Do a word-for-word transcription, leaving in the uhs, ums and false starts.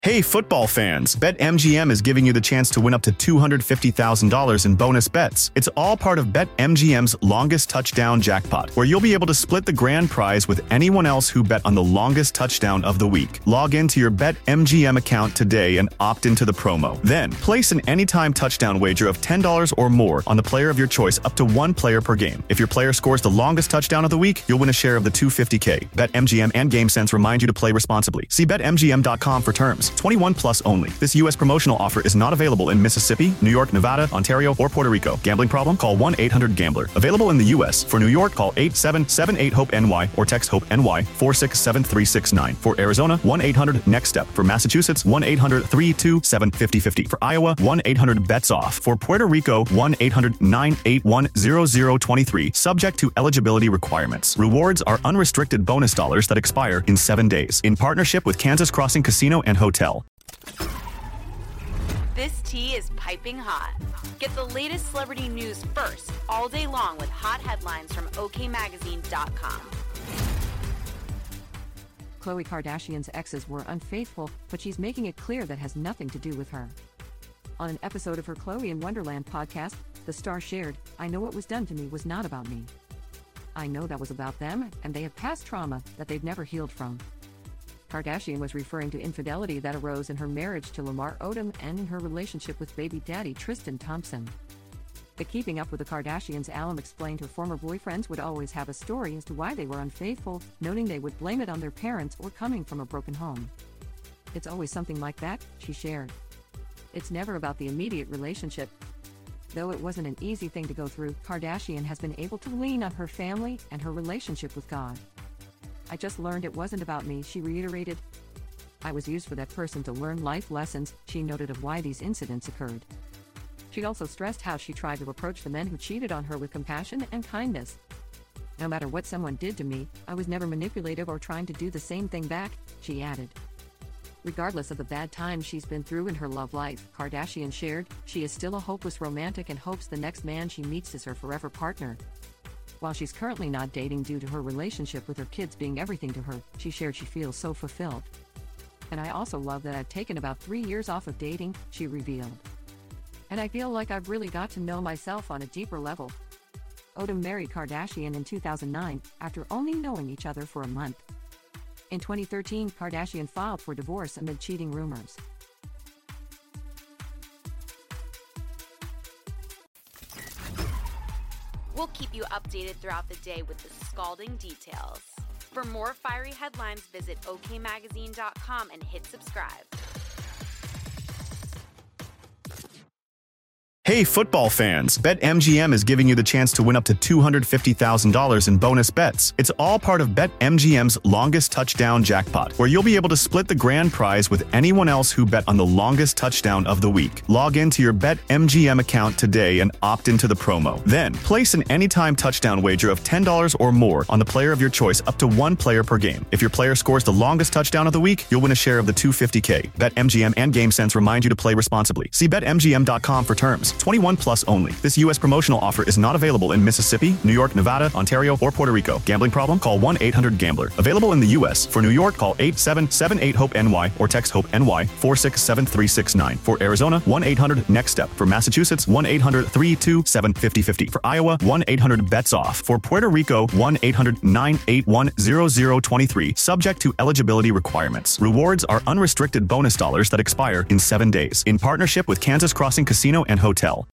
Hey football fans, BetMGM is giving you the chance to win up to two hundred fifty thousand dollars in bonus bets. It's all part of BetMGM's longest touchdown jackpot, where you'll be able to split the grand prize with anyone else who bet on the longest touchdown of the week. Log into your BetMGM account today and opt into the promo. Then, place an anytime touchdown wager of ten dollars or more on the player of your choice up to one player per game. If your player scores the longest touchdown of the week, you'll win a share of the two hundred fifty thousand dollars. BetMGM and GameSense remind you to play responsibly. See Bet M G M dot com for terms. twenty-one plus only. This U S promotional offer is not available in Mississippi, New York, Nevada, Ontario, or Puerto Rico. Gambling problem? Call one eight hundred gambler. Available in the U S. For New York, call eight seven seven eight hope N Y or text HOPE-NY four six seven three six nine. For Arizona, one eight hundred next step. For Massachusetts, one eight hundred three two seven five zero five zero. For Iowa, one eight hundred bets off. For Puerto Rico, one eight hundred nine eight one zero zero two three. Subject to eligibility requirements. Rewards are unrestricted bonus dollars that expire in seven days. In partnership with Kansas Crossing Casino and Hotel. This tea is piping hot. Get the latest celebrity news first all day long with hot headlines from O K magazine dot com. Khloe Kardashian's exes were unfaithful, but she's making it clear that has nothing to do with her. On an episode of her Khloe in Wonderland podcast, the star shared, "I know what was done to me was not about me. I know that was about them, and they have past trauma that they've never healed from." Kardashian was referring to infidelity that arose in her marriage to Lamar Odom and in her relationship with baby daddy Tristan Thompson. The Keeping Up with the Kardashians alum explained her former boyfriends would always have a story as to why they were unfaithful, noting they would blame it on their parents or coming from a broken home. "It's always something like that," she shared. "It's never about the immediate relationship." Though it wasn't an easy thing to go through, Kardashian has been able to lean on her family and her relationship with God. "I just learned it wasn't about me," she reiterated. "I was used for that person to learn life lessons," she noted of why these incidents occurred. She also stressed how she tried to approach the men who cheated on her with compassion and kindness. "No matter what someone did to me, I was never manipulative or trying to do the same thing back," she added. Regardless of the bad times she's been through in her love life, Kardashian shared, she is still a hopeless romantic and hopes the next man she meets is her forever partner. While she's currently not dating due to her relationship with her kids being everything to her, she shared she feels so fulfilled. "And I also love that I've taken about three years off of dating," she revealed. "And I feel like I've really got to know myself on a deeper level." Odom married Kardashian in two thousand nine, after only knowing each other for a month. In twenty thirteen, Kardashian filed for divorce amid cheating rumors. We'll keep you updated throughout the day with the scalding details. For more fiery headlines, visit O K magazine dot com and hit subscribe. Hey football fans, BetMGM is giving you the chance to win up to two hundred fifty thousand dollars in bonus bets. It's all part of BetMGM's longest touchdown jackpot, where you'll be able to split the grand prize with anyone else who bet on the longest touchdown of the week. Log into your BetMGM account today and opt into the promo. Then, place an anytime touchdown wager of ten dollars or more on the player of your choice up to one player per game. If your player scores the longest touchdown of the week, you'll win a share of the two hundred fifty thousand dollars. BetMGM and GameSense remind you to play responsibly. See Bet M G M dot com for terms. twenty-one plus only. This U S promotional offer is not available in Mississippi, New York, Nevada, Ontario, or Puerto Rico. Gambling problem? Call one eight hundred gambler. Available in the U S. For New York, call eight seven seven eight hope N Y or text HOPE-NY four six seven three six nine. For Arizona, one eight hundred next step. For Massachusetts, one eight hundred three two seven five zero five zero. For Iowa, one eight hundred bets off. For Puerto Rico, one eight hundred nine eight one zero zero two three. Subject to eligibility requirements. Rewards are unrestricted bonus dollars that expire in seven days. In partnership with Kansas Crossing Casino and Hotel.